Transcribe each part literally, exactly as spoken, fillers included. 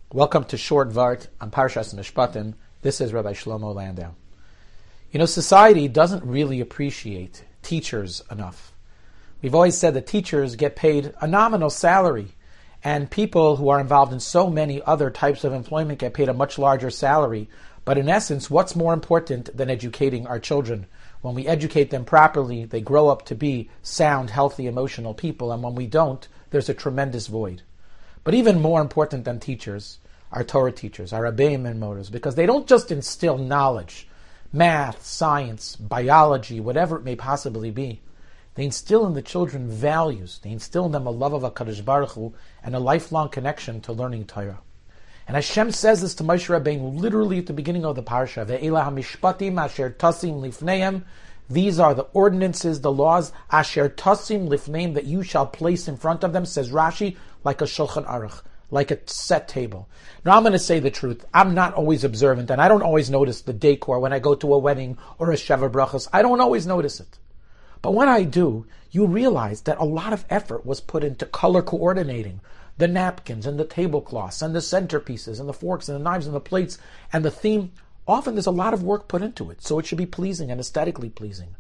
Welcome to Short Vart on Parshas Mishpatim. This is Rabbi Shlomo Landau. You know, society doesn't really appreciate teachers enough. We've always said that teachers get paid a nominal salary, and people who are involved in so many other types of employment get paid a much larger salary. But in essence, what's more important than educating our children? When we educate them properly, they grow up to be sound, healthy, emotional people, and when we don't, there's a tremendous void. But even more important than teachers are Torah teachers, our Rebbeim and Moros, because they don't just instill knowledge, math, science, biology, whatever it may possibly be. They instill in the children values. They instill in them a love of HaKadosh Baruch Hu and a lifelong connection to learning Torah. And Hashem says this to Moshe Rabbeinu literally at the beginning of the parsha. Ve'ela hamishpatim asher tasim lifneim. These are the ordinances, the laws, asher tasim lifneim, that you shall place in front of them, says Rashi, like a shulchan aruch, like a set table. Now I'm going to say the truth. I'm not always observant, and I don't always notice the decor when I go to a wedding or a Sheva Brachos. I don't always notice it. But when I do, you realize that a lot of effort was put into color coordinating the napkins and the tablecloths and the centerpieces and the forks and the knives and the plates and the theme. Often there's a lot of work put into it, so it should be pleasing and aesthetically pleasing.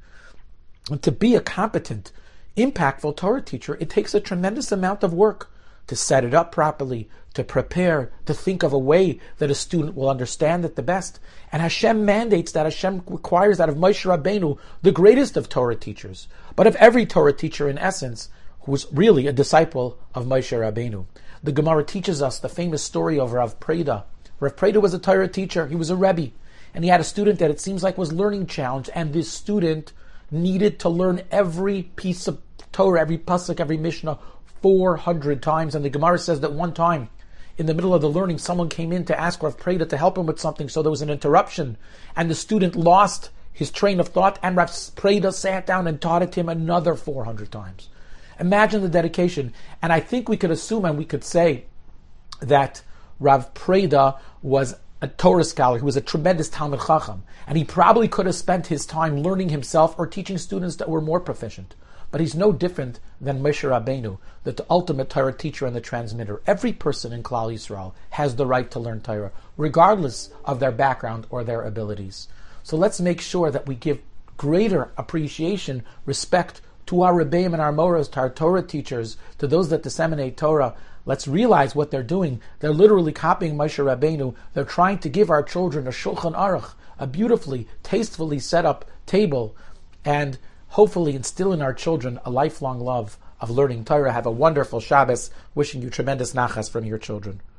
And to be a competent, impactful Torah teacher, it takes a tremendous amount of work to set it up properly, to prepare, to think of a way that a student will understand it the best. And Hashem mandates that, Hashem requires that of Moshe Rabbeinu, the greatest of Torah teachers, but of every Torah teacher in essence, who was really a disciple of Moshe Rabbeinu. The Gemara teaches us the famous story of Rav Preda. Rav Preda was a Torah teacher, he was a Rebbe, and he had a student that it seems like was learning challenged, and this student needed to learn every piece of Torah, every pasuk, every Mishnah, four hundred times. And the Gemara says that one time, in the middle of the learning, someone came in to ask Rav Preda to help him with something, so there was an interruption, and the student lost his train of thought, and Rav Preda sat down and taught it to him another four hundred times. Imagine the dedication. And I think we could assume and we could say that Rav Preda was a Torah scholar. He was a tremendous Talmid Chacham. And he probably could have spent his time learning himself or teaching students that were more proficient. But he's no different than Moshe Rabbeinu, the ultimate Torah teacher and the transmitter. Every person in Klal Yisrael has the right to learn Torah, regardless of their background or their abilities. So let's make sure that we give greater appreciation, respect to our Rebbeim and our Moros, to our Torah teachers, to those that disseminate Torah. Let's realize what they're doing. They're literally copying Moshe Rabbeinu. They're trying to give our children a Shulchan Aruch, a beautifully, tastefully set up table, and hopefully instill in our children a lifelong love of learning Torah. Have a wonderful Shabbos. Wishing you tremendous nachas from your children.